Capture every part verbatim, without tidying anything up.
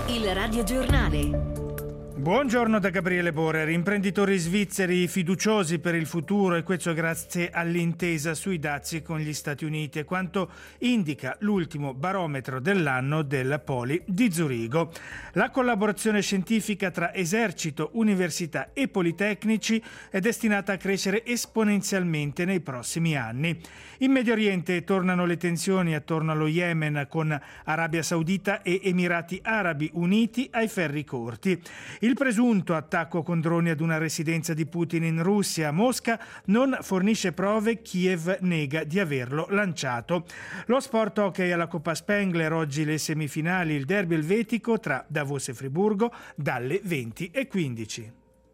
Il radiogiornale. Buongiorno da Gabriele Borer. Imprenditori svizzeri fiduciosi per il futuro, e questo grazie all'intesa sui dazi con gli Stati Uniti, e quanto indica l'ultimo barometro dell'anno del Poli di Zurigo. La collaborazione scientifica tra esercito, università e politecnici è destinata a crescere esponenzialmente nei prossimi anni. In Medio Oriente tornano le tensioni attorno allo Yemen, con Arabia Saudita e Emirati Arabi Uniti ai ferri corti. Il presunto attacco con droni ad una residenza di Putin in Russia, Mosca non fornisce prove, Kiev nega di averlo lanciato. Lo sport hockey alla Coppa Spengler, oggi le semifinali, il derby elvetico tra Davos e Friburgo dalle venti e quindici.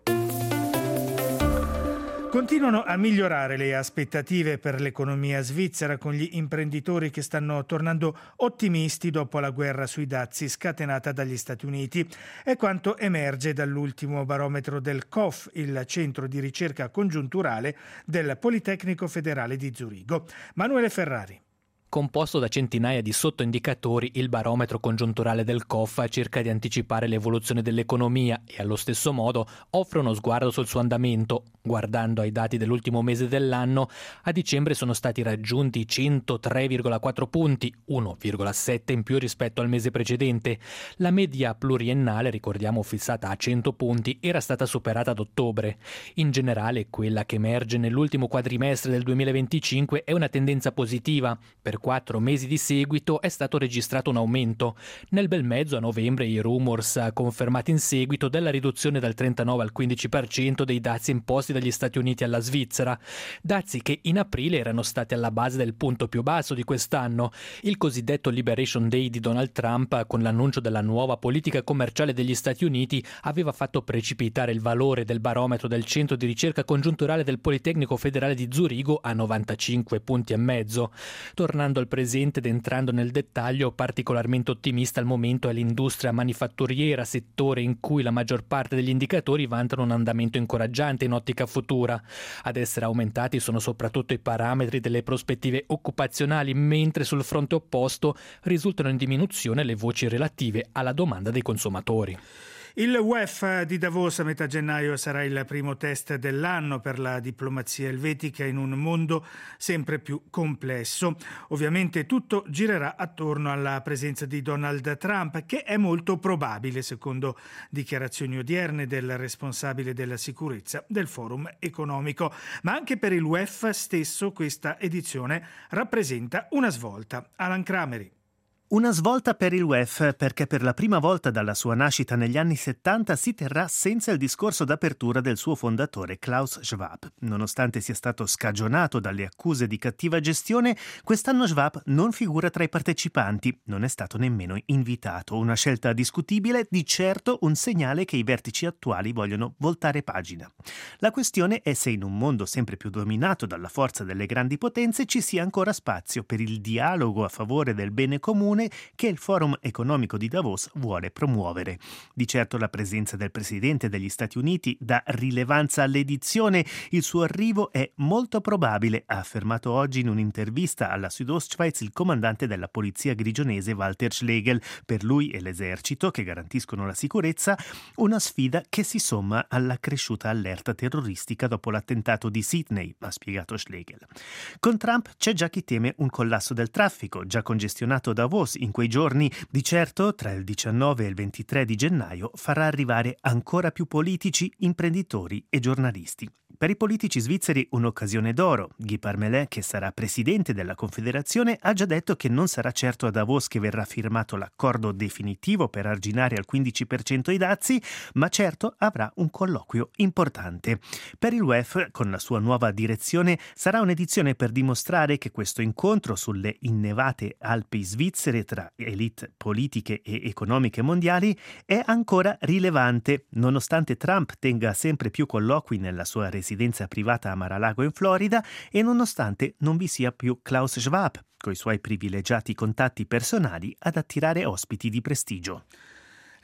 Continuano a migliorare le aspettative per l'economia svizzera, con gli imprenditori che stanno tornando ottimisti dopo la guerra sui dazi scatenata dagli Stati Uniti. È quanto emerge dall'ultimo barometro del C O F, il centro di ricerca congiunturale del Politecnico Federale di Zurigo. Manuele Ferrari. Composto da centinaia di sottoindicatori, il barometro congiunturale del C O F cerca di anticipare l'evoluzione dell'economia e allo stesso modo offre uno sguardo sul suo andamento. Guardando ai dati dell'ultimo mese dell'anno, a dicembre sono stati raggiunti centotré virgola quattro punti, uno virgola sette in più rispetto al mese precedente. La media pluriennale, ricordiamo fissata a cento punti, era stata superata ad ottobre. In generale, quella che emerge nell'ultimo quadrimestre del duemilaventicinque è una tendenza positiva. Per quattro mesi di seguito è stato registrato un aumento. Nel bel mezzo, a novembre, i rumors confermati in seguito della riduzione dal trentanove al quindici per cento dei dazi imposti dagli Stati Uniti alla Svizzera, dazi che in aprile erano stati alla base del punto più basso di quest'anno. Il cosiddetto Liberation Day di Donald Trump, con l'annuncio della nuova politica commerciale degli Stati Uniti, aveva fatto precipitare il valore del barometro del centro di ricerca congiunturale del Politecnico Federale di Zurigo a novantacinque punti e mezzo. Tornando al presente ed entrando nel dettaglio, particolarmente ottimista al momento è l'industria manifatturiera, settore in cui la maggior parte degli indicatori vantano un andamento incoraggiante in ottica futura. Ad essere aumentati sono soprattutto i parametri delle prospettive occupazionali, mentre sul fronte opposto risultano in diminuzione le voci relative alla domanda dei consumatori. Il U E F di Davos a metà gennaio sarà il primo test dell'anno per la diplomazia elvetica in un mondo sempre più complesso. Ovviamente tutto girerà attorno alla presenza di Donald Trump, che è molto probabile, secondo dichiarazioni odierne del responsabile della sicurezza del Forum economico. Ma anche per il U E F stesso questa edizione rappresenta una svolta. Alan Crameri. Una svolta per il U E F perché per la prima volta dalla sua nascita negli anni settanta si terrà senza il discorso d'apertura del suo fondatore Klaus Schwab. Nonostante sia stato scagionato dalle accuse di cattiva gestione, quest'anno Schwab non figura tra i partecipanti, non è stato nemmeno invitato. Una scelta discutibile, di certo un segnale che i vertici attuali vogliono voltare pagina. La questione è se in un mondo sempre più dominato dalla forza delle grandi potenze ci sia ancora spazio per il dialogo a favore del bene comune che il Forum economico di Davos vuole promuovere. Di certo la presenza del presidente degli Stati Uniti dà rilevanza all'edizione. Il suo arrivo è molto probabile, ha affermato oggi in un'intervista alla Südostschweiz il comandante della polizia grigionese Walter Schlegel. Per lui e l'esercito, che garantiscono la sicurezza, una sfida che si somma alla cresciuta allerta terroristica dopo l'attentato di Sydney, ha spiegato Schlegel. Con Trump c'è già chi teme un collasso del traffico, già congestionato Davos in quei giorni. Di certo, tra il diciannove e il ventitré di gennaio farà arrivare ancora più politici, imprenditori e giornalisti. Per i politici svizzeri un'occasione d'oro. Guy Parmelin, che sarà presidente della Confederazione, ha già detto che non sarà certo a Davos che verrà firmato l'accordo definitivo per arginare al quindici per cento i dazi, ma certo avrà un colloquio importante. Per il U E F, con la sua nuova direzione, sarà un'edizione per dimostrare che questo incontro sulle innevate Alpi svizzere tra elite politiche e economiche mondiali è ancora rilevante, nonostante Trump tenga sempre più colloqui nella sua residenza privata a Mar-a-Lago in Florida e nonostante non vi sia più Klaus Schwab, coi suoi privilegiati contatti personali, ad attirare ospiti di prestigio.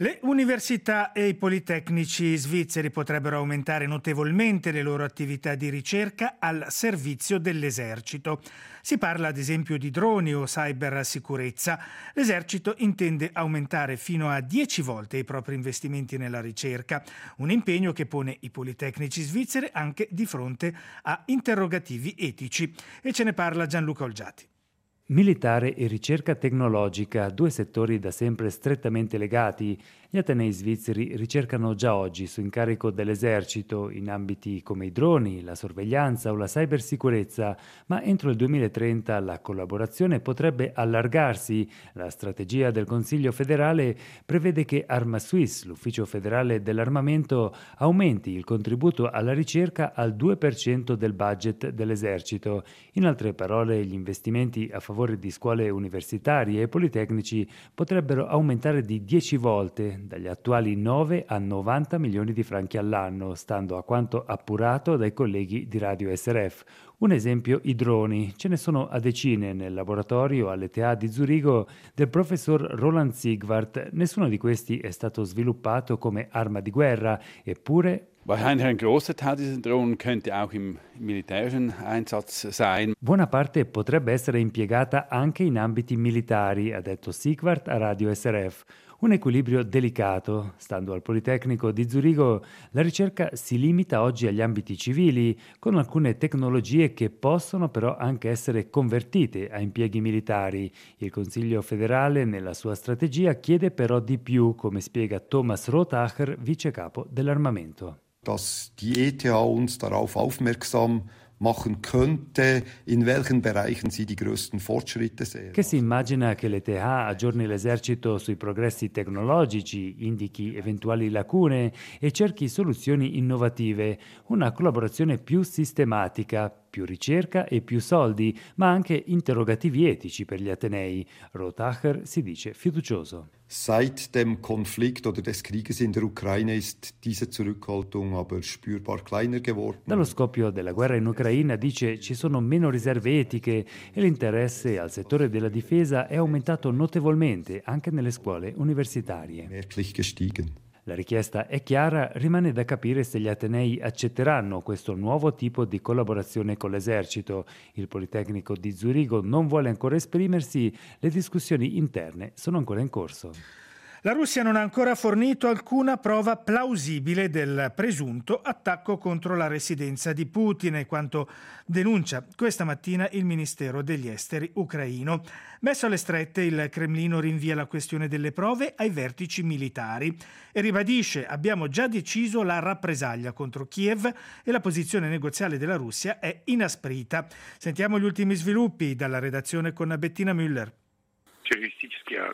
Le università e i politecnici svizzeri potrebbero aumentare notevolmente le loro attività di ricerca al servizio dell'esercito. Si parla ad esempio di droni o cybersicurezza. L'esercito intende aumentare fino a dieci volte i propri investimenti nella ricerca, un impegno che pone i politecnici svizzeri anche di fronte a interrogativi etici. E ce ne parla Gianluca Olgiati. Militare e ricerca tecnologica, due settori da sempre strettamente legati. Gli atenei svizzeri ricercano già oggi su incarico dell'esercito in ambiti come i droni, la sorveglianza o la cybersicurezza, ma entro il duemilatrenta la collaborazione potrebbe allargarsi. La strategia del Consiglio federale prevede che Arma Suisse, l'ufficio federale dell'armamento, aumenti il contributo alla ricerca al due per cento del budget dell'esercito. In altre parole, gli investimenti a favore di scuole universitarie e politecnici potrebbero aumentare di dieci volte, dagli attuali nove a novanta milioni di franchi all'anno, stando a quanto appurato dai colleghi di Radio S R F. Un esempio, i droni. Ce ne sono a decine nel laboratorio all'E T H di Zurigo del professor Roland Siegwart. Nessuno di questi è stato sviluppato come arma di guerra, eppure Wahrscheinlich ein großer Teil dieser Drohnen könnte auch im militärischen Einsatz sein. Buona parte potrebbe essere impiegata anche in ambiti militari, ha detto Siegwart a Radio S R F. Un equilibrio delicato. Stando al Politecnico di Zurigo, la ricerca si limita oggi agli ambiti civili, con alcune tecnologie che possono però anche essere convertite a impieghi militari. Il Consiglio federale, nella sua strategia, chiede però di più, come spiega Thomas Rothacher, vice capo dell'armamento. Dass die E T H uns darauf aufmerksam machen könnte, in welchen Bereichen sie die größten Fortschritte sehen. Che si immagina che l'E T H aggiorni l'esercito sui progressi tecnologici, indichi eventuali lacune e cerchi soluzioni innovative, una collaborazione più sistematica, più ricerca e più soldi, ma anche interrogativi etici per gli atenei. Rothacher si dice fiducioso. Seit dem Konflikt oder des Krieges in der Ukraine ist diese Zurückhaltung aber spürbar kleiner geworden. Dallo scoppio della guerra in Ucraina, dice, ci sono meno riserve etiche e l'interesse al settore della difesa è aumentato notevolmente anche nelle scuole universitarie. Merklich gestiegen. La richiesta è chiara, rimane da capire se gli atenei accetteranno questo nuovo tipo di collaborazione con l'esercito. Il Politecnico di Zurigo non vuole ancora esprimersi, le discussioni interne sono ancora in corso. La Russia non ha ancora fornito alcuna prova plausibile del presunto attacco contro la residenza di Putin, e quanto denuncia questa mattina il Ministero degli Esteri ucraino. Messo alle strette, il Cremlino rinvia la questione delle prove ai vertici militari e ribadisce: abbiamo già deciso la rappresaglia contro Kiev e la posizione negoziale della Russia è inasprita. Sentiamo gli ultimi sviluppi dalla redazione con Bettina Müller. Террористический акт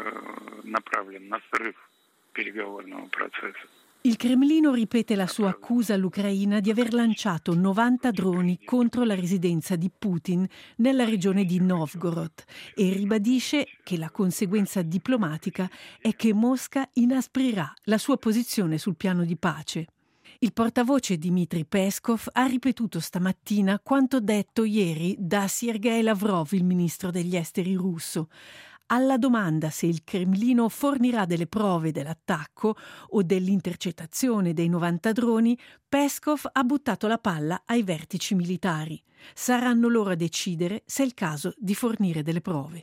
направлен на срыв переговорного процесса. Il Cremlino ripete la sua accusa all'Ucraina di aver lanciato novanta droni contro la residenza di Putin nella regione di Novgorod e ribadisce che la conseguenza diplomatica è che Mosca inasprirà la sua posizione sul piano di pace. Il portavoce Dmitry Peskov ha ripetuto stamattina quanto detto ieri da Sergei Lavrov, il ministro degli esteri russo. Alla domanda se il Cremlino fornirà delle prove dell'attacco o dell'intercettazione dei novanta droni, Peskov ha buttato la palla ai vertici militari. Saranno loro a decidere se è il caso di fornire delle prove.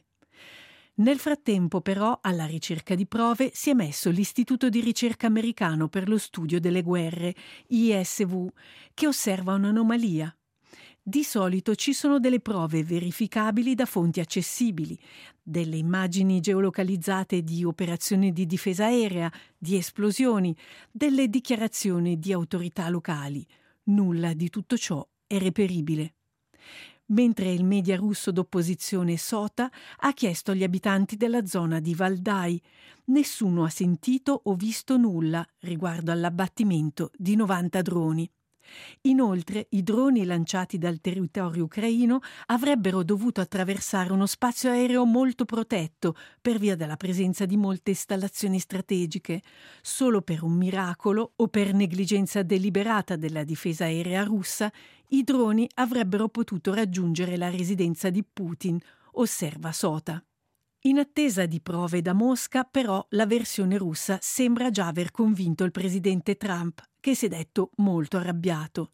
Nel frattempo, però, alla ricerca di prove si è messo l'Istituto di ricerca americano per lo studio delle guerre, I S V, che osserva un'anomalia. Di solito ci sono delle prove verificabili da fonti accessibili, delle immagini geolocalizzate di operazioni di difesa aerea, di esplosioni, delle dichiarazioni di autorità locali. Nulla di tutto ciò è reperibile. Mentre il media russo d'opposizione Sota ha chiesto agli abitanti della zona di Valdai, nessuno ha sentito o visto nulla riguardo all'abbattimento di novanta droni. Inoltre, i droni lanciati dal territorio ucraino avrebbero dovuto attraversare uno spazio aereo molto protetto per via della presenza di molte installazioni strategiche. Solo per un miracolo o per negligenza deliberata della difesa aerea russa, i droni avrebbero potuto raggiungere la residenza di Putin, osserva Sota. In attesa di prove da Mosca, però, la versione russa sembra già aver convinto il presidente Trump, che si è detto molto arrabbiato.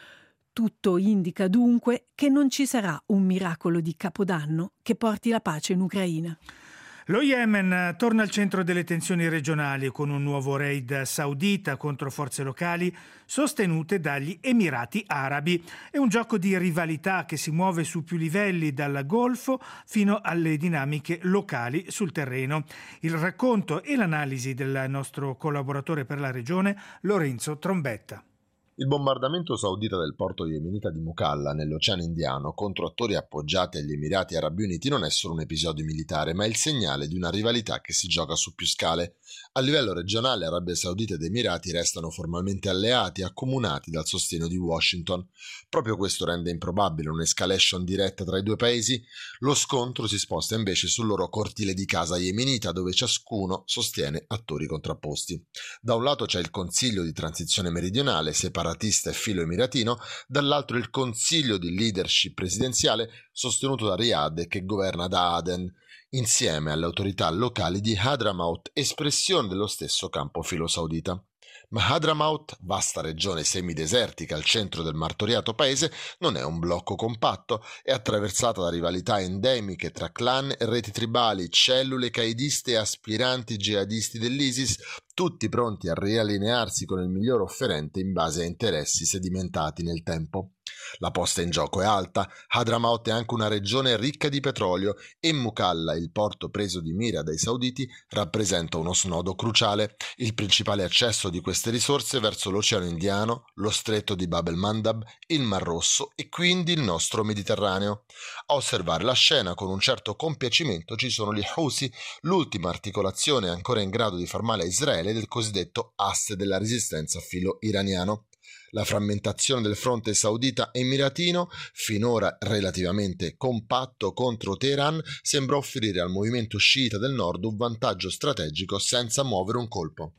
Tutto indica dunque che non ci sarà un miracolo di Capodanno che porti la pace in Ucraina. Lo Yemen torna al centro delle tensioni regionali con un nuovo raid saudita contro forze locali sostenute dagli Emirati Arabi. È un gioco di rivalità che si muove su più livelli, dal Golfo fino alle dinamiche locali sul terreno. Il racconto e l'analisi del nostro collaboratore per la regione, Lorenzo Trombetta. Il bombardamento saudita del porto yemenita di Mukalla nell'Oceano Indiano contro attori appoggiati agli Emirati Arabi Uniti non è solo un episodio militare, ma è il segnale di una rivalità che si gioca su più scale. A livello regionale, Arabia Saudita ed Emirati restano formalmente alleati, accomunati dal sostegno di Washington. Proprio questo rende improbabile un'escalation diretta tra i due paesi. Lo scontro si sposta invece sul loro cortile di casa yemenita, dove ciascuno sostiene attori contrapposti. Da un lato c'è il Consiglio di Transizione Meridionale, separatista e filo emiratino, dall'altro il Consiglio di Leadership presidenziale sostenuto da Riyadh, che governa da Aden, insieme alle autorità locali di Hadramaut, espressione dello stesso campo filo saudita. Ma Hadramaut, vasta regione semidesertica al centro del martoriato paese, non è un blocco compatto, è attraversata da rivalità endemiche tra clan e reti tribali, cellule qaediste e aspiranti jihadisti dell'ISIS, tutti pronti a riallinearsi con il miglior offerente in base a interessi sedimentati nel tempo. La posta in gioco è alta, Hadramaut è anche una regione ricca di petrolio e Mukalla, il porto preso di mira dai sauditi, rappresenta uno snodo cruciale, il principale accesso di queste risorse verso l'Oceano Indiano, lo stretto di Bab el-Mandab, il Mar Rosso e quindi il nostro Mediterraneo. A osservare la scena con un certo compiacimento ci sono gli Houthi, l'ultima articolazione ancora in grado di far male a Israele del cosiddetto asse della resistenza filo iraniano. La frammentazione del fronte saudita-emiratino, finora relativamente compatto contro Teheran, sembra offrire al movimento sciita del nord un vantaggio strategico senza muovere un colpo.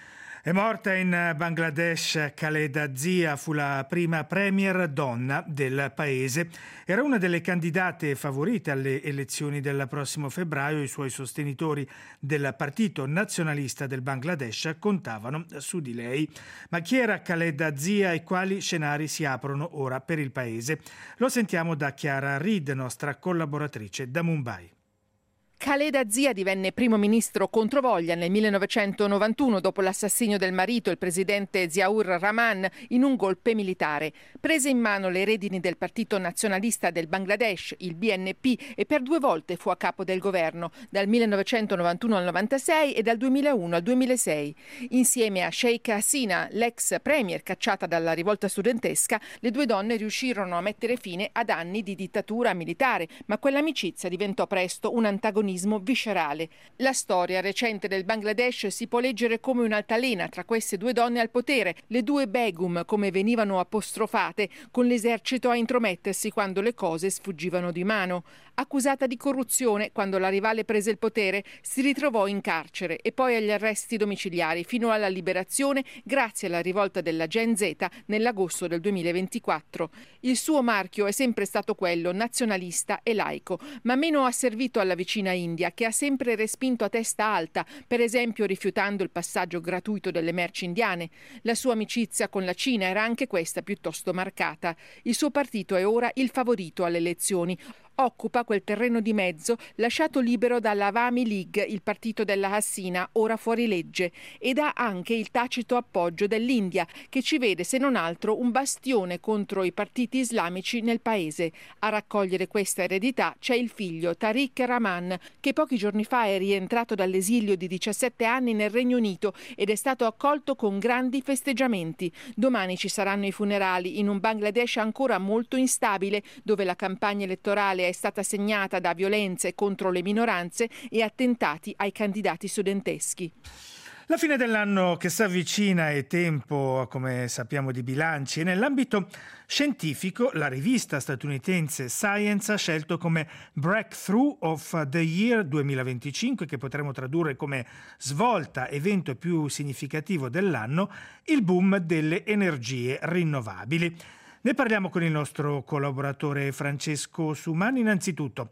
È morta in Bangladesh Khaleda Zia, fu la prima premier donna del paese. Era una delle candidate favorite alle elezioni del prossimo febbraio. I suoi sostenitori del Partito Nazionalista del Bangladesh contavano su di lei. Ma chi era Khaleda Zia e quali scenari si aprono ora per il paese? Lo sentiamo da Chiara Reed, nostra collaboratrice da Mumbai. Khaleda Zia divenne primo ministro controvoglia nel millenovecentonovantuno dopo l'assassinio del marito, il presidente Ziaur Rahman, in un golpe militare. Prese in mano le redini del Partito Nazionalista del Bangladesh, il B N P, e per due volte fu a capo del governo, dal millenovecentonovantuno al novantasei e dal duemilauno al duemilasei. Insieme a Sheikh Hasina, l'ex premier cacciata dalla rivolta studentesca, le due donne riuscirono a mettere fine ad anni di dittatura militare, ma quell'amicizia diventò presto un antagonismo viscerale. La storia recente del Bangladesh si può leggere come un'altalena tra queste due donne al potere, le due begum, come venivano apostrofate, con l'esercito a intromettersi quando le cose sfuggivano di mano. Accusata di corruzione, quando la rivale prese il potere, si ritrovò in carcere e poi agli arresti domiciliari fino alla liberazione grazie alla rivolta della Gen Z nell'agosto del duemilaventiquattro. Il suo marchio è sempre stato quello nazionalista e laico, ma meno asservito alla vicina India, che ha sempre respinto a testa alta, per esempio rifiutando il passaggio gratuito delle merci indiane. La sua amicizia con la Cina era anche questa piuttosto marcata. Il suo partito è ora il favorito alle elezioni. Occupa quel terreno di mezzo lasciato libero dalla Awami League, il partito della Hasina, ora fuori legge, ed ha anche il tacito appoggio dell'India, che ci vede se non altro un bastione contro i partiti islamici nel paese. A raccogliere questa eredità c'è il figlio Tariq Rahman, che pochi giorni fa è rientrato dall'esilio di diciassette anni nel Regno Unito ed è stato accolto con grandi festeggiamenti. Domani ci saranno i funerali in un Bangladesh ancora molto instabile, dove la campagna elettorale è stata segnata da violenze contro le minoranze e attentati ai candidati studenteschi. La fine dell'anno che si avvicina è tempo, come sappiamo, di bilanci, e nell'ambito scientifico la rivista statunitense Science ha scelto come Breakthrough of the Year duemilaventicinque, che potremmo tradurre come svolta, evento più significativo dell'anno, il boom delle energie rinnovabili. Ne parliamo con il nostro collaboratore Francesco Sumani. Innanzitutto,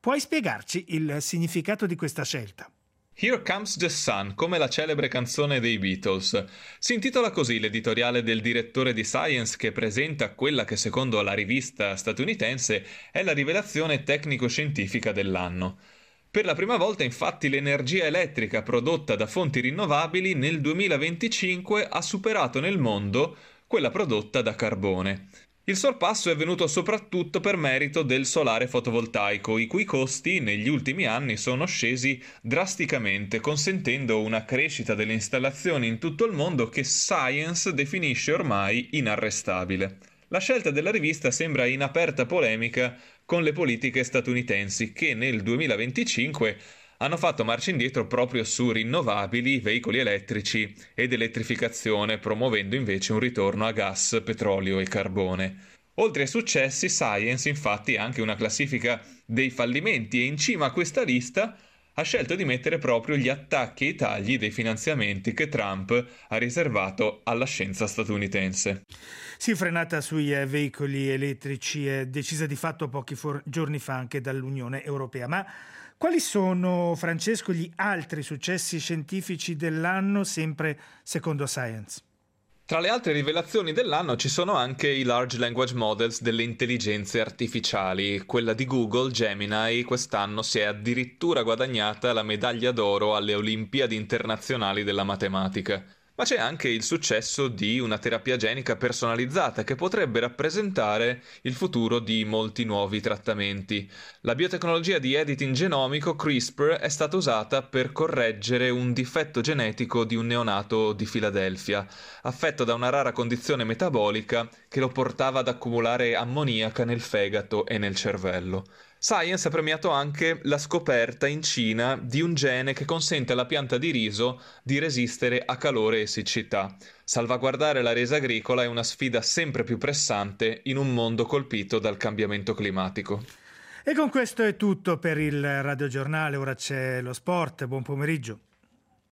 Puoi spiegarci il significato di questa scelta? Here Comes the Sun, come la celebre canzone dei Beatles. Si intitola così l'editoriale del direttore di Science che presenta quella che secondo la rivista statunitense è la rivelazione tecnico-scientifica dell'anno. Per la prima volta, infatti, l'energia elettrica prodotta da fonti rinnovabili nel duemilaventicinque ha superato nel mondo quella prodotta da carbone. Il sorpasso è avvenuto soprattutto per merito del solare fotovoltaico, i cui costi negli ultimi anni sono scesi drasticamente, consentendo una crescita delle installazioni in tutto il mondo che Science definisce ormai inarrestabile. La scelta della rivista sembra in aperta polemica con le politiche statunitensi che nel duemilaventicinque hanno fatto marcia indietro proprio su rinnovabili, veicoli elettrici ed elettrificazione, promuovendo invece un ritorno a gas, petrolio e carbone. Oltre ai successi, Science infatti ha anche una classifica dei fallimenti e in cima a questa lista ha scelto di mettere proprio gli attacchi e i tagli dei finanziamenti che Trump ha riservato alla scienza statunitense. Si è frenata sui eh, veicoli elettrici, è decisa di fatto pochi for- giorni fa anche dall'Unione Europea. Ma quali sono, Francesco, gli altri successi scientifici dell'anno, sempre secondo Science? Tra le altre rivelazioni dell'anno ci sono anche i Large Language Models delle intelligenze artificiali. Quella di Google, Gemini, quest'anno si è addirittura guadagnata la medaglia d'oro alle Olimpiadi internazionali della matematica. Ma c'è anche il successo di una terapia genica personalizzata che potrebbe rappresentare il futuro di molti nuovi trattamenti. La biotecnologia di editing genomico CRISPR è stata usata per correggere un difetto genetico di un neonato di Filadelfia, affetto da una rara condizione metabolica che lo portava ad accumulare ammoniaca nel fegato e nel cervello. Science ha premiato anche la scoperta in Cina di un gene che consente alla pianta di riso di resistere a calore e siccità. Salvaguardare la resa agricola è una sfida sempre più pressante in un mondo colpito dal cambiamento climatico. E con questo è tutto per il radiogiornale, ora c'è lo sport, buon pomeriggio.